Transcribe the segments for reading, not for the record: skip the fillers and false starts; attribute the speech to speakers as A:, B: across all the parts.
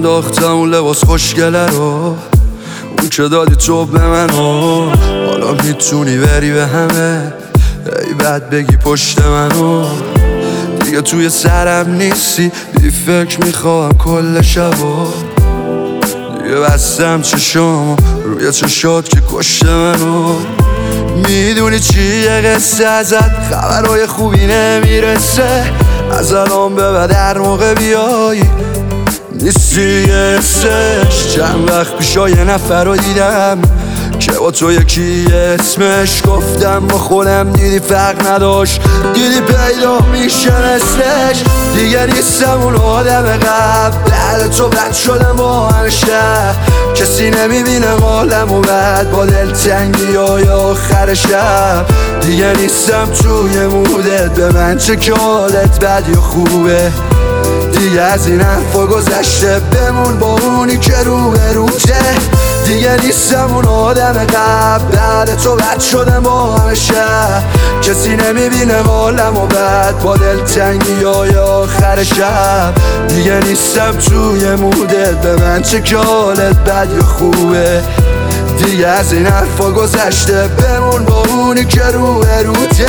A: انداختم اون لباس خوشگله رو، اون که دادی تو به منو. حالا میتونی بری به همه، ای بد بگی پشت منو. دیگه توی سرم نیستی، بی فکر میخوام کل شبا. دیگه بستم چشام روی چشات که کشته منو. میدونی چیه قصه ازت، خبرهای خوبی نمیرسه. از الان به بعد هر موقع بیایی نیستی حسش. چند وقت پیشا یه نفر رو دیدم که با تو یکی اسمش گفتم با خودم، دیدی فرق نداشت، دیدی پیدا میشه مثلش. دیگه نیستم اون آدم قبل، بعد تو بد شدم با همیشه. کسی نمیبینه حالم و بعد با دلتنگی های آخر شب. دیگه نیستم توی مودت، به من چه که حالت بد یا خوبه. دیگه از این حرفا گذشته، بمون با اونی که رو به روته. دیگه نیستم اون آدم قبل، بعد تو بد شدم با همیشه. کسی نمیبینه حالم و بعد با دلتنگی های آخر شب. دیگه نیستم توی مودت، به من چه که حالت بد یا خوبه. دیگه از این حرفا گذشته، بمون با اونی که رو به روته.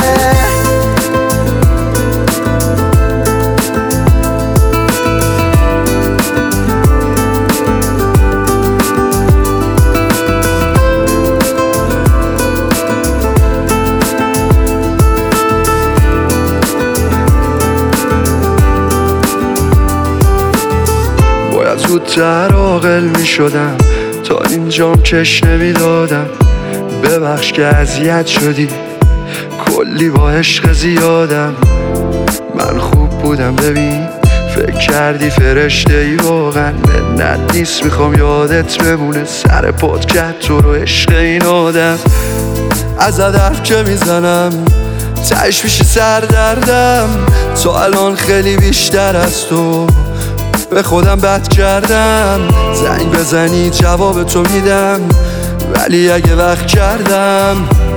A: زودتر عاقل می شدم، تا اینجام کش نمی دادم. ببخش که اذیت شدی، کلی با عشق زیادم. من خوب بودم ببین، فکر کردی فرشته ای واقعا. منت نیست میخوام یادت بمونه، سر پات کرد تو رو عشق این آدم. از حرف که میزنم تهش میشه سردردم. تا الان خیلی بیشتر از تو به خودم بد کردم. زنگ بزنی جواب تو میدم، ولی اگه وقت کردم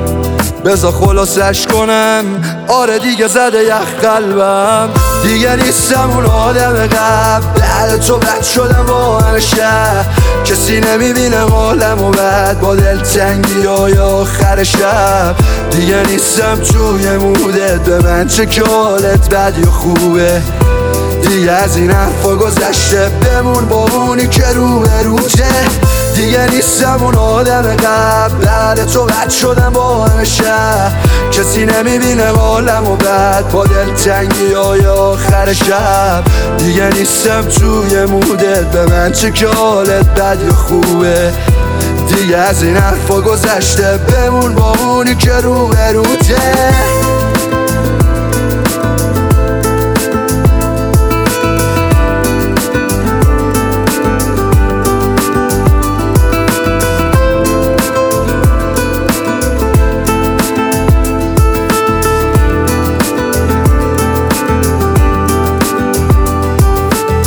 A: بذار خلاصش کنم. آره دیگه زده یخ قلبم. دیگه نیستم اون آدم قبل، بعد تو بد شدم با همیشه. کسی نمیبینه حالم و بعد با دلتنگی های آخر شب. دیگه نیستم توی مودت، به من چه که حالت بد یا خوبه. دیگه از این حرفا گذشته، بمون با اونی که رو به روته. دیگه نیستم اون آدم قبل، بعد تو بد شدم با همیشه. کسی نمیبینه حالم و بعد با دلتنگی های آخر شب. دیگه نیستم توی مودت، به من چه که حالت بد یا خوبه. دیگه از این حرفا گذشته، بمون با اونی که رو به روته.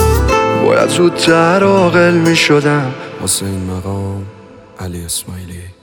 A: زودتر عاقل می شدم. واسه این مقام علی اسماعیلی.